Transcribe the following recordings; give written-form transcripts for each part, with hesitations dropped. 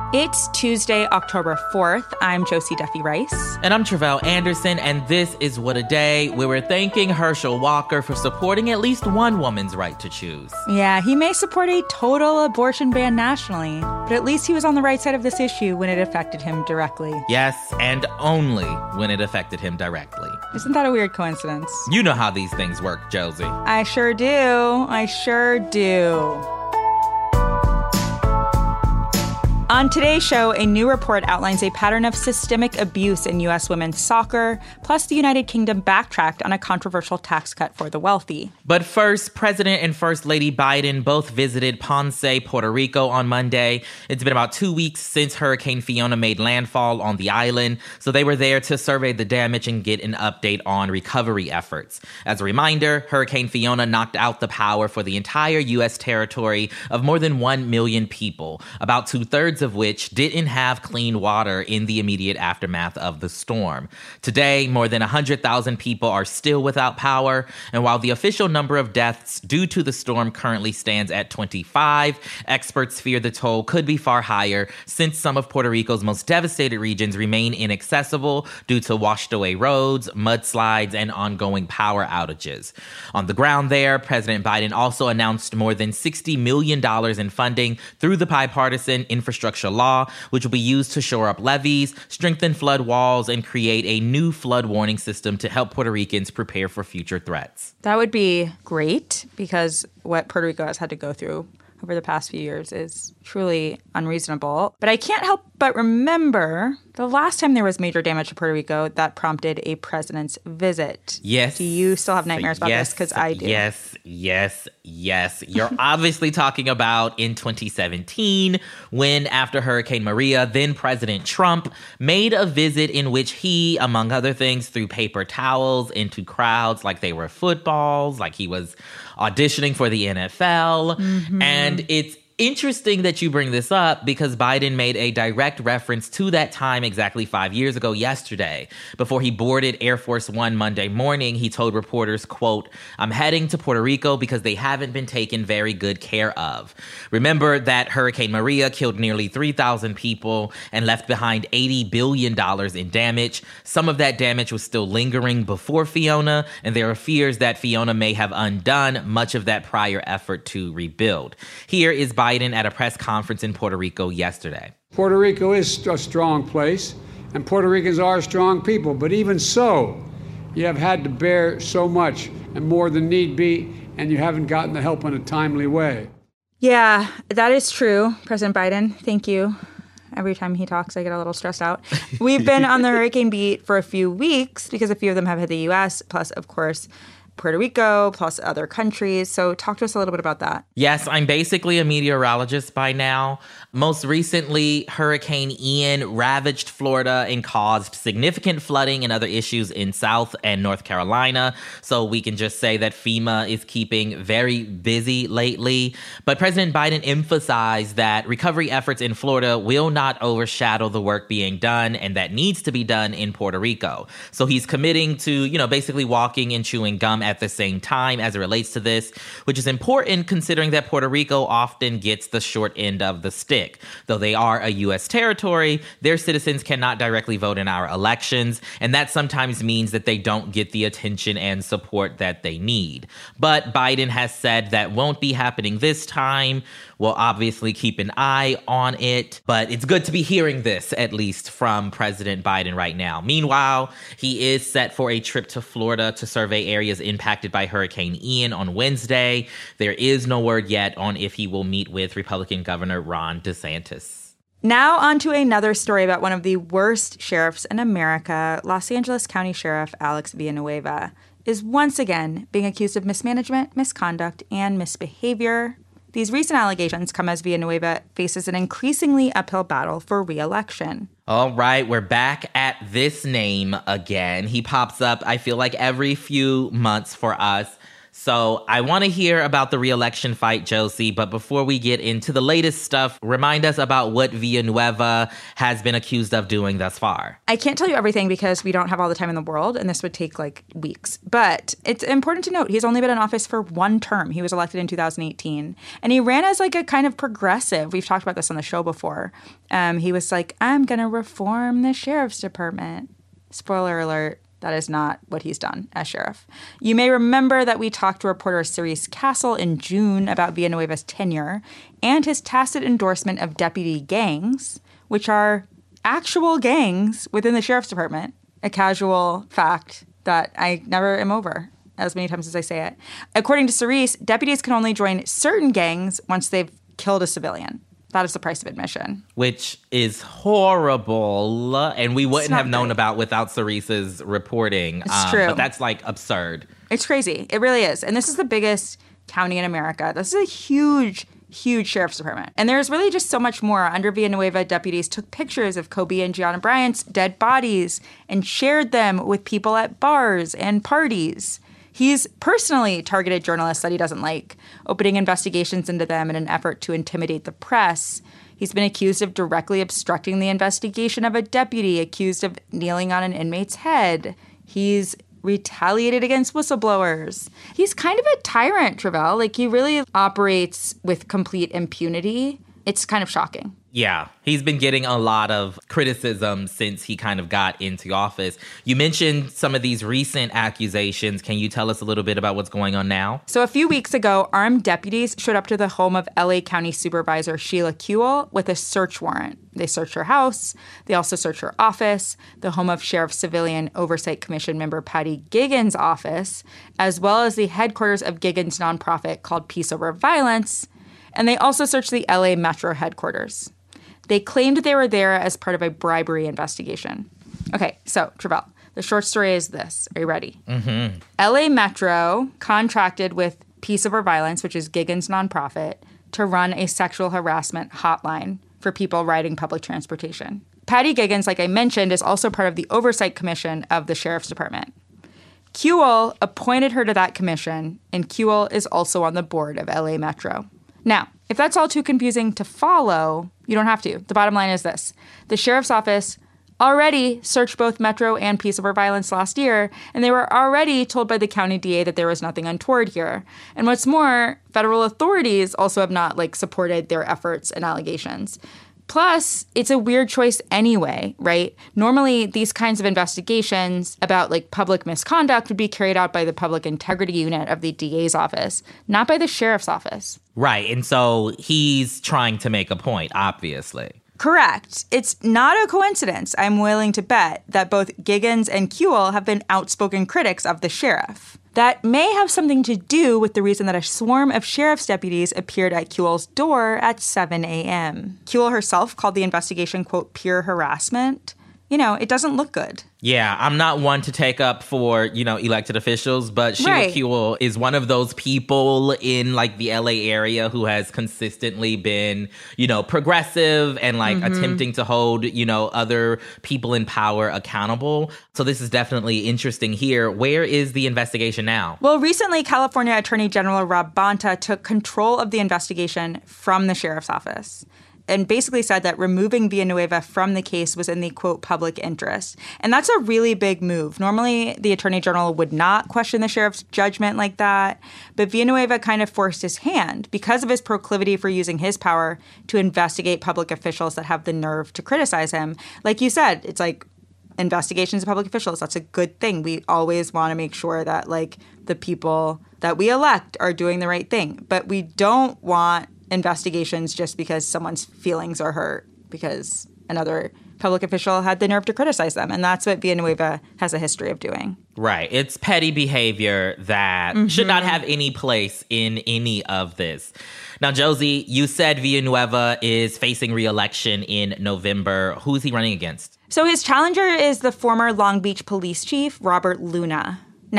It's Tuesday, October 4th. I'm Josie Duffy Rice. And I'm Tre'vell Anderson, and this is What a Day, where we're thanking Herschel Walker for supporting at least one woman's right to choose. Yeah, he may support a total abortion ban nationally, but at least he was on the right side of this issue when it affected him directly. Yes, and only when it affected him directly. Isn't that a weird coincidence? You know how these things work, Josie. I sure do. I sure do. On today's show, a new report outlines a pattern of systemic abuse in U.S. women's soccer, plus the United Kingdom backtracked on a controversial tax cut for the wealthy. But first, President and First Lady Biden both visited Ponce, Puerto Rico on Monday. It's been about 2 weeks since Hurricane Fiona made landfall on the island, so they were there to survey the damage and get an update on recovery efforts. As a reminder, Hurricane Fiona knocked out the power for the entire U.S. territory of more than 1 million people, about two-thirds of which didn't have clean water in the immediate aftermath of the storm. Today, more than 100,000 people are still without power, and while the official number of deaths due to the storm currently stands at 25, experts fear the toll could be far higher since some of Puerto Rico's most devastated regions remain inaccessible due to washed-away roads, mudslides, and ongoing power outages. On the ground there, President Biden also announced more than $60 million in funding through the bipartisan infrastructure law, which will be used to shore up levees, strengthen flood walls, and create a new flood warning system to help Puerto Ricans prepare for future threats. That would be great, because what Puerto Rico has had to go through over the past few years is truly unreasonable. But I can't help but remember the last time there was major damage to Puerto Rico, that prompted a president's visit. Yes. Do you still have nightmares about this? Because I do. Yes. You're obviously talking about in 2017, when after Hurricane Maria, then President Trump made a visit in which he, among other things, threw paper towels into crowds like they were footballs, like he was auditioning for the NFL. Mm-hmm. And it's interesting that you bring this up because Biden made a direct reference to that time exactly 5 years ago yesterday. Before he boarded Air Force One Monday morning, he told reporters, quote, "I'm heading to Puerto Rico because they haven't been taken very good care of." Remember that Hurricane Maria killed nearly 3,000 people and left behind $80 billion in damage. Some of that damage was still lingering before Fiona, and there are fears that Fiona may have undone much of that prior effort to rebuild. Here is Biden at a press conference in Puerto Rico yesterday. Puerto Rico is a strong place, and Puerto Ricans are strong people. But even so, you have had to bear so much and more than need be, and you haven't gotten the help in a timely way. Yeah, that is true, President Biden. Thank you. Every time he talks, I get a little stressed out. We've been on the hurricane beat for a few weeks because a few of them have hit the U.S., plus, of course, Puerto Rico, plus other countries. So talk to us a little bit about that. Yes, I'm basically a meteorologist by now. Most recently, Hurricane Ian ravaged Florida and caused significant flooding and other issues in South and North Carolina. So we can just say that FEMA is keeping very busy lately. But President Biden emphasized that recovery efforts in Florida will not overshadow the work being done and that needs to be done in Puerto Rico. So he's committing to, basically walking and chewing gum at the same time as it relates to this, which is important considering that Puerto Rico often gets the short end of the stick. Though they are a U.S. territory, their citizens cannot directly vote in our elections, and that sometimes means that they don't get the attention and support that they need. But Biden has said that won't be happening this time. We'll obviously keep an eye on it, but it's good to be hearing this, at least from President Biden right now. Meanwhile, he is set for a trip to Florida to survey areas impacted by Hurricane Ian on Wednesday. There is no word yet on if he will meet with Republican Governor Ron DeSantis. Now on to another story about one of the worst sheriffs in America. Los Angeles County Sheriff Alex Villanueva is once again being accused of mismanagement, misconduct, and misbehavior. These recent allegations come as Villanueva faces an increasingly uphill battle for re-election. All right, we're back at this name again. He pops up, I feel like, every few months for us. So I want to hear about the re-election fight, Josie. But before we get into the latest stuff, remind us about what Villanueva has been accused of doing thus far. I can't tell you everything because we don't have all the time in the world, and this would take like weeks. But it's important to note he's only been in office for one term. He was elected in 2018, and he ran as like a kind of progressive. We've talked about this on the show before. He was like, I'm going to reform the sheriff's department. Spoiler alert. That is not what he's done as sheriff. You may remember that we talked to reporter Cerise Castle in June about Villanueva's tenure and his tacit endorsement of deputy gangs, which are actual gangs within the sheriff's department. A casual fact that I never am over as many times as I say it. According to Cerise, deputies can only join certain gangs once they've killed a civilian. That is the price of admission. Which is horrible, and we wouldn't have known about without Cerise's reporting. It's true. But that's, like, absurd. It's crazy. It really is. And this is the biggest county in America. This is a huge sheriff's department. And there's really just so much more. Under Villanueva, deputies took pictures of Kobe and Gianna Bryant's dead bodies and shared them with people at bars and parties. He's personally targeted journalists that he doesn't like, opening investigations into them in an effort to intimidate the press. He's been accused of directly obstructing the investigation of a deputy, accused of kneeling on an inmate's head. He's retaliated against whistleblowers. He's kind of a tyrant, Travell. Like, he really operates with complete impunity. It's kind of shocking. Yeah, he's been getting a lot of criticism since he kind of got into office. You mentioned some of these recent accusations. Can you tell us a little bit about what's going on now? So a few weeks ago, armed deputies showed up to the home of LA County Supervisor Sheila Kuehl with a search warrant. They searched her house. They also searched her office, the home of Sheriff Civilian Oversight Commission member Patty Giggins' office, as well as the headquarters of Giggins' nonprofit called Peace Over Violence. And they also searched the LA Metro headquarters. They claimed they were there as part of a bribery investigation. Okay, so, Travell, the short story is this. Are you ready? Mm-hmm. LA Metro contracted with Peace Over Violence, which is Giggins' nonprofit, to run a sexual harassment hotline for people riding public transportation. Patty Giggins, like I mentioned, is also part of the Oversight Commission of the Sheriff's Department. Kuehl appointed her to that commission, and Kuehl is also on the board of LA Metro. Now, if that's all too confusing to follow, you don't have to. The bottom line is this. The sheriff's office already searched both Metro and Peace Over Violence last year, and they were already told by the county DA that there was nothing untoward here. And what's more, federal authorities also have not, supported their efforts and allegations. Plus, it's a weird choice anyway, right? Normally, these kinds of investigations about public misconduct would be carried out by the Public Integrity Unit of the DA's office, not by the sheriff's office. Right. And so he's trying to make a point, obviously. Correct. It's not a coincidence, I'm willing to bet, that both Giggins and Kuehl have been outspoken critics of the sheriff. That may have something to do with the reason that a swarm of sheriff's deputies appeared at Kuehl's door at 7 a.m. Kuehl herself called the investigation, quote, pure harassment. It doesn't look good. Yeah, I'm not one to take up for, elected officials, but Sheila Right. Kuehl is one of those people in the LA area who has consistently been, progressive and attempting to hold, other people in power accountable. So this is definitely interesting here. Where is the investigation now? Well, recently, California Attorney General Rob Bonta took control of the investigation from the sheriff's office and basically said that removing Villanueva from the case was in the, quote, public interest. And that's a really big move. Normally, the attorney general would not question the sheriff's judgment like that. But Villanueva kind of forced his hand because of his proclivity for using his power to investigate public officials that have the nerve to criticize him. Like you said, it's investigations of public officials. That's a good thing. We always want to make sure that, the people that we elect are doing the right thing. But we don't want investigations just because someone's feelings are hurt because another public official had the nerve to criticize them. And that's what Villanueva has a history of doing. Right. It's petty behavior that should not have any place in any of this. Now, Josie, you said Villanueva is facing re-election in November. Who is he running against? So his challenger is the former Long Beach police chief, Robert Luna. Now,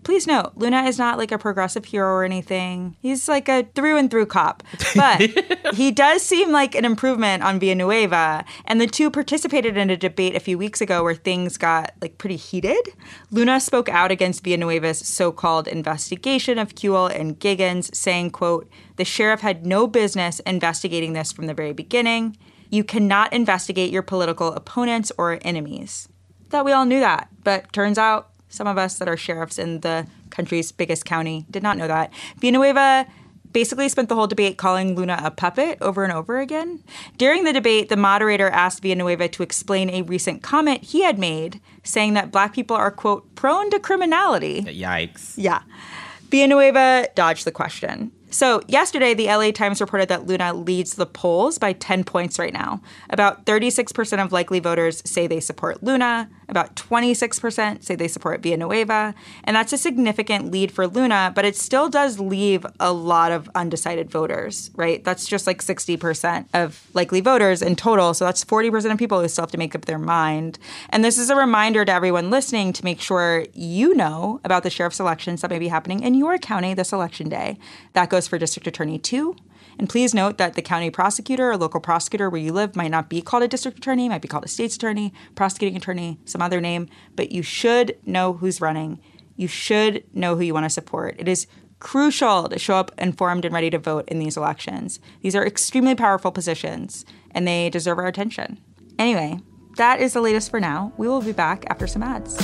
Please note, Luna is not like a progressive hero or anything. He's like a through and through cop. But he does seem like an improvement on Villanueva. And the two participated in a debate a few weeks ago where things got like pretty heated. Luna spoke out against Villanueva's so-called investigation of Kuehl and Giggins, saying, quote, "The sheriff had no business investigating this from the very beginning. You cannot investigate your political opponents or enemies." Thought we all knew that, but turns out some of us that are sheriffs in the country's biggest county did not know that. Villanueva basically spent the whole debate calling Luna a puppet over and over again. During the debate, the moderator asked Villanueva to explain a recent comment he had made, saying that Black people are, quote, prone to criminality. Yikes. Yeah. Villanueva dodged the question. So yesterday, the LA Times reported that Luna leads the polls by 10 points right now. About 36% of likely voters say they support Luna. About 26% say they support Villanueva. And that's a significant lead for Luna, but it still does leave a lot of undecided voters, right? That's just like 60% of likely voters in total. So that's 40% of people who still have to make up their mind. And this is a reminder to everyone listening to make sure you know about the sheriff's elections that may be happening in your county this election day. That goes for District Attorney 2. And please note that the county prosecutor or local prosecutor where you live might not be called a district attorney, might be called a state's attorney, prosecuting attorney, some other name, but you should know who's running. You should know who you want to support. It is crucial to show up informed and ready to vote in these elections. These are extremely powerful positions, and they deserve our attention. Anyway, that is the latest for now. We will be back after some ads.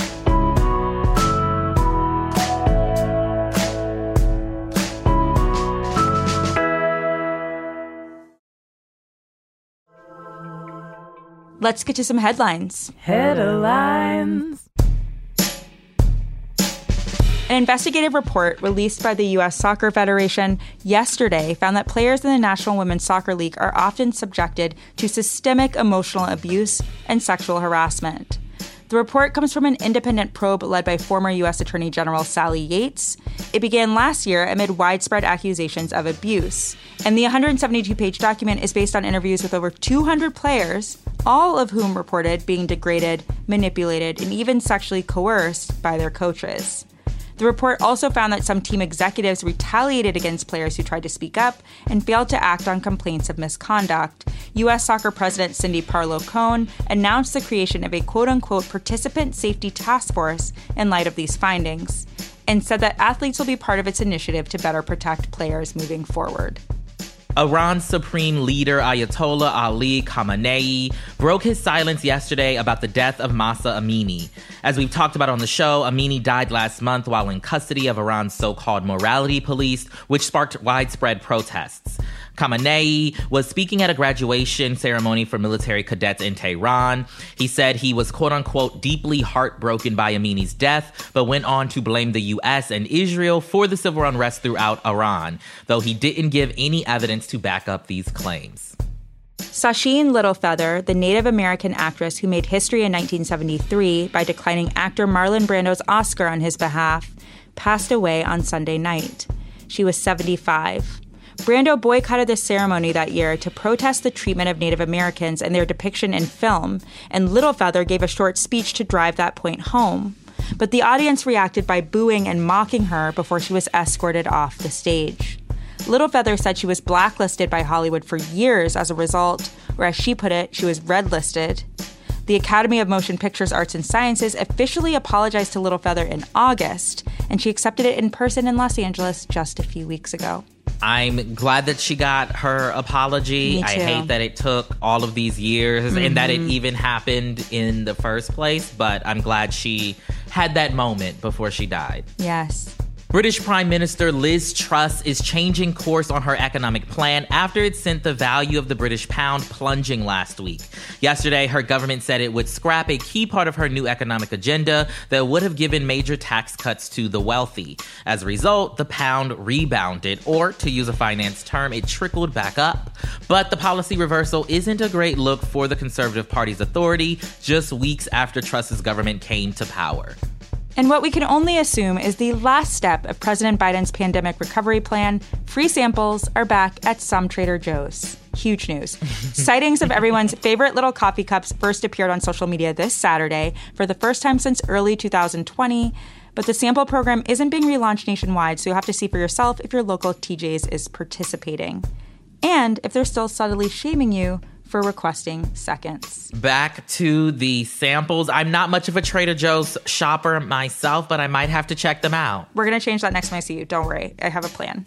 Let's get to some headlines. Headlines. An investigative report released by the U.S. Soccer Federation yesterday found that players in the National Women's Soccer League are often subjected to systemic emotional abuse and sexual harassment. The report comes from an independent probe led by former U.S. Attorney General Sally Yates. It began last year amid widespread accusations of abuse. And the 172-page document is based on interviews with over 200 players, all of whom reported being degraded, manipulated, and even sexually coerced by their coaches. The report also found that some team executives retaliated against players who tried to speak up and failed to act on complaints of misconduct. U.S. Soccer President Cindy Parlow-Cone announced the creation of a quote-unquote participant safety task force in light of these findings, and said that athletes will be part of its initiative to better protect players moving forward. Iran's supreme leader, Ayatollah Ali Khamenei, broke his silence yesterday about the death of Mahsa Amini. As we've talked about on the show, Amini died last month while in custody of Iran's so-called morality police, which sparked widespread protests. Khamenei was speaking at a graduation ceremony for military cadets in Tehran. He said he was, quote-unquote, deeply heartbroken by Amini's death, but went on to blame the U.S. and Israel for the civil unrest throughout Iran, though he didn't give any evidence to back up these claims. Sacheen Littlefeather, the Native American actress who made history in 1973 by declining actor Marlon Brando's Oscar on his behalf, passed away on Sunday night. She was 75. Brando boycotted the ceremony that year to protest the treatment of Native Americans and their depiction in film, and Littlefeather gave a short speech to drive that point home. But the audience reacted by booing and mocking her before she was escorted off the stage. Littlefeather said she was blacklisted by Hollywood for years as a result, or as she put it, she was red-listed. The Academy of Motion Pictures Arts and Sciences officially apologized to Littlefeather in August, and she accepted it in person in Los Angeles just a few weeks ago. I'm glad that she got her apology. Me too. I hate that it took all of these years and that it even happened in the first place, but I'm glad she had that moment before she died. Yes. British Prime Minister Liz Truss is changing course on her economic plan after it sent the value of the British pound plunging last week. Yesterday, her government said it would scrap a key part of her new economic agenda that would have given major tax cuts to the wealthy. As a result, the pound rebounded, or to use a finance term, it trickled back up. But the policy reversal isn't a great look for the Conservative Party's authority just weeks after Truss's government came to power. And what we can only assume is the last step of President Biden's pandemic recovery plan. Free samples are back at some Trader Joe's. Huge news. Sightings of everyone's favorite little coffee cups first appeared on social media this Saturday for the first time since early 2020. But the sample program isn't being relaunched nationwide, so you'll have to see for yourself if your local TJ's is participating. And if they're still subtly shaming you for requesting seconds. Back to the samples. I'm not much of a Trader Joe's shopper myself, but I might have to check them out. We're going to change that next time I see you. Don't worry. I have a plan.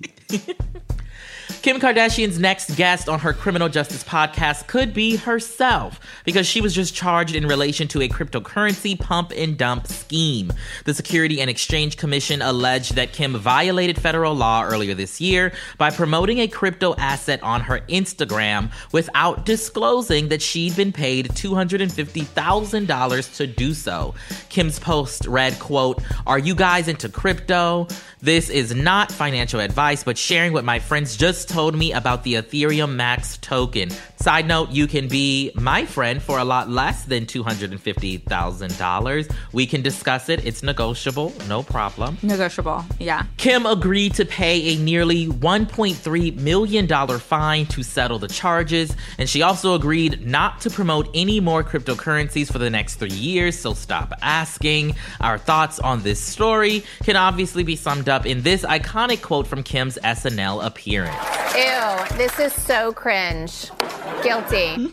Kim Kardashian's next guest on her criminal justice podcast could be herself, because she was just charged in relation to a cryptocurrency pump and dump scheme. The Security and Exchange Commission alleged that Kim violated federal law earlier this year by promoting a crypto asset on her Instagram without disclosing that she'd been paid $250,000 to do so. Kim's post read, quote, "Are you guys into crypto? This is not financial advice, but sharing what my friends just told me about the Ethereum Max token. Side note, you can be my friend for a lot less than $250,000. We can discuss it. It's negotiable. No problem." Negotiable, yeah. Kim agreed to pay a nearly $1.3 million fine to settle the charges, and she also agreed not to promote any more cryptocurrencies for the next 3 years, so stop asking. Our thoughts on this story can obviously be summed up in this iconic quote from Kim's SNL appearance. Ew, this is so cringe. Guilty.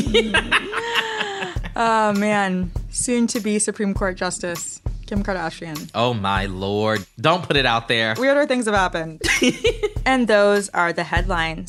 Oh, man. Soon to be Supreme Court Justice Kim Kardashian. Oh, my Lord. Don't put it out there. Weirder things have happened. And those are the headlines.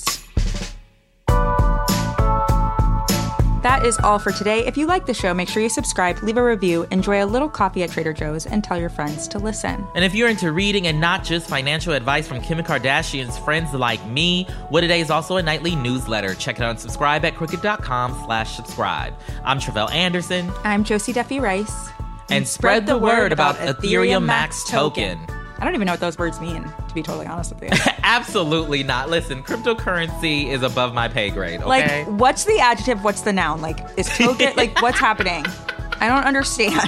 That is all for today. If you like the show, make sure you subscribe, leave a review, enjoy a little coffee at Trader Joe's, and tell your friends to listen. And if you're into reading and not just financial advice from Kim Kardashian's friends like me, What A Day is also a nightly newsletter. Check it out and subscribe at crooked.com/subscribe. I'm Travell Anderson. I'm Josie Duffy Rice. And spread the word about Ethereum Max token. I don't even know what those words mean, to be totally honest with you. Absolutely not. Listen, cryptocurrency is above my pay grade, okay? Like, what's the adjective? What's the noun? Like, is token, like, what's happening? I don't understand.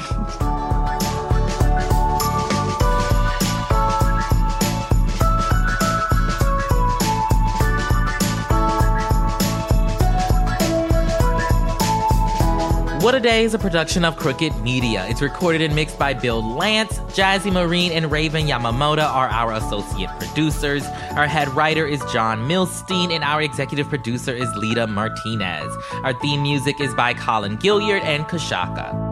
What A Day is a production of Crooked Media. It's recorded and mixed by Bill Lance. Jazzy Marine and Raven Yamamoto are our associate producers. Our head writer is John Milstein, and our executive producer is Lita Martinez. Our theme music is by Colin Gilliard and Kashaka.